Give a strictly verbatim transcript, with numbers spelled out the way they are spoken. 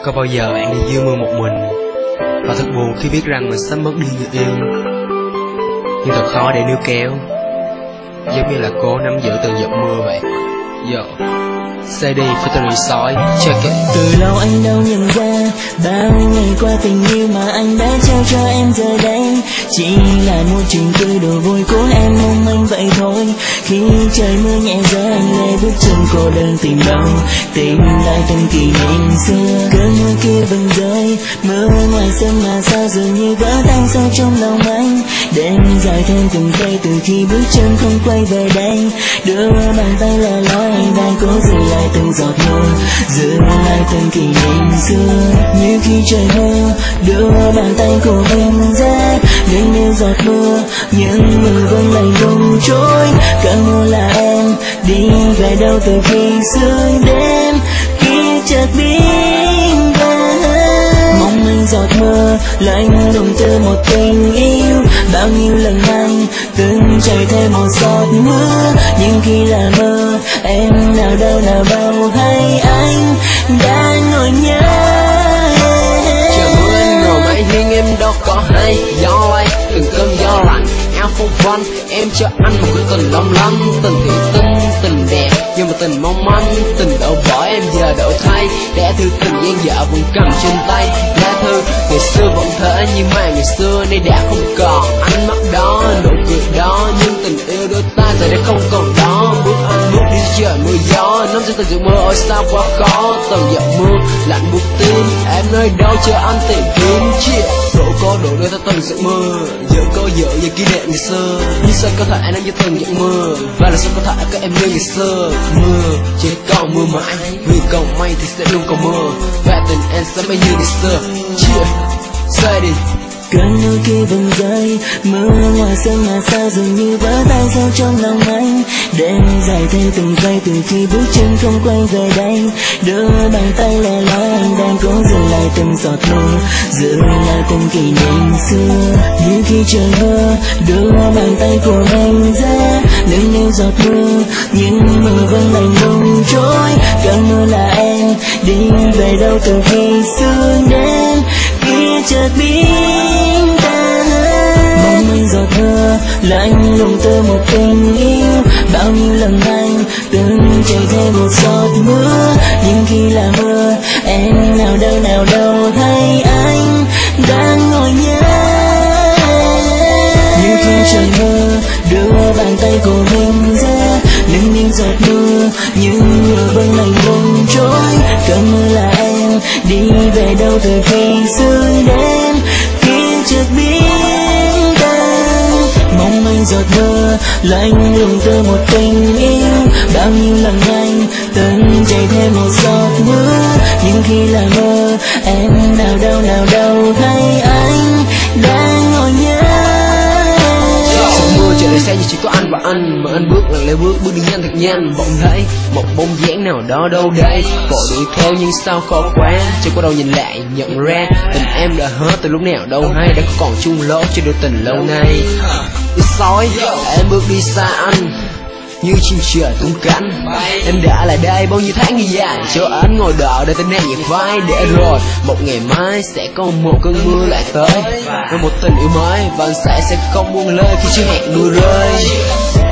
Có bao giờ bạn đi dưới mưa một mình và thật buồn khi biết rằng mình sắp mất đi người yêu, nhưng thật khó để níu kéo, giống như là cố nắm giữ từng giọt mưa vậy. Yo, xê đê featuring sói, check it. Từ lâu anh đâu nhận ra bao ngày qua tình yêu mà anh đã trao cho em giờ đây chỉ là một chuyện cười đùa vui của em mong manh vậy thôi. Khi trời mưa nhẹ rơi anh lê bước chân cô đơn tìm đâu tìm lại từng kỷ niệm xưa. Cơn mưa kia vẫn rơi, mưa ngoài sân mà sao dường như vỡ tan sâu trong lòng anh. Đêm dài thêm từng giây từ khi bước chân không quay về đây, đưa bàn tay lẻ loi anh đang cố giữ lại từng giọt mưa, giữ lại từng kỷ niệm xưa. Như khi trời mưa, đưa bàn tay của mình ra nâng niu giọt mưa, những mưa vẫn lạnh lùng trôi. Cơn mưa là em đi về đâu từ khi sương đêm khi chợt biến về. Mong anh giọt mưa lạnh lùng từ một tình yêu, bao nhiêu lần anh từng chảy thêm một giọt mưa, nhưng khi là mơ em nào đâu nào đâu hay anh đang ngồi nhớ. Trời mưa anh ngồi mãi nhưng em đâu có hay, gió lay từng cơn gió lạnh áo phong vân. Em cho anh một cái tình long lanh, tình thì tinh tình đẹp nhưng mà tình mong manh. Tình đâu bỏ em giờ đổi thay, để thư tình gian dở vẫn cầm trên tay. Lá thư ngày xưa vẫn thế nhưng mà ngày xưa nay đã không còn. Ánh mắt đó, nụ cười đó, nhưng tình yêu đôi ta giờ đây không còn đó. Bước anh bước đi trời mưa gió, nắm giữ từng giọt mưa ôi sao quá khó. Từng giọt mưa lạnh buốt tim, em nơi đâu chờ anh tìm kiếm chia. Đổ có đổ đưa ta từng giọt mưa, giờ có giờ về kỷ niệm ngày xưa. Nhưng sao có thể anh nắm giữ từng giọt mưa, và là sao có thể các em như ngày xưa. Mưa chỉ còn mưa mãi, vì còn mây thì sẽ luôn còn mưa, và tình em sẽ mãi như ngày xưa. Chia, say đi. Cơn mưa kia vẫn rơi, mưa ngoài sân mà sao dường như vỡ tan sâu trong lòng anh. Đêm dài thêm từng giây từ khi bước chân không quay về đây, đưa bàn tay lẻ loi anh đang cố giữ lại từng giọt mưa, giữ lại từng kỷ niệm xưa. Như khi trời mưa, đưa bàn tay của mình ra nâng niu giọt mưa, nhưng mưa vẫn lạnh lùng trôi. Cơn mưa là em đi về đâu từ khi sương đêm kia chợt biến tan. Mong anh giọt mưa lạnh lùng từ một tình yêu, bao nhiêu lần anh từng chảy thêm một giọt mưa, nhưng khi là mưa em nào đâu nào đâu thấy anh đang ngồi nhớ. Như khi trời mưa, đưa bàn tay của mình ra nâng niu giọt mưa, nhưng mưa vẫn lạnh lùng trôi. Cơn mưa là em đi về đâu từ khi sương đêm kia chợt biến tan. Mong anh giọt mưa lạnh lùng từ một tình yêu, bao nhiêu lần anh từng chảy thêm một giọt mưa, nhưng khi là mơ em nào đâu nào đâu hay anh đang ngồi nhớ. Mưa trời đầy xe chỉ có anh và anh, mà anh bước lần leo bước bước đi nhanh thật nhanh. Bỗng thấy một bóng dáng nào đó đâu đây, vội đuổi theo nhưng sao khó quá, chưa có đâu nhìn lại nhận ra tình em đã hết từ lúc nào đâu hay, đã còn chung lối cho đôi tình lâu nay. Đi sói em bước đi xa anh như chim trời tung cánh, em đã là đây bao nhiêu tháng như dài cho anh ngồi đợi để tên nàng nhặt vai. Để rồi một ngày mai sẽ có một cơn mưa lại tới với một tình yêu mới, và anh sẽ sẽ không buông lời khi chưa hẹn mưa rơi.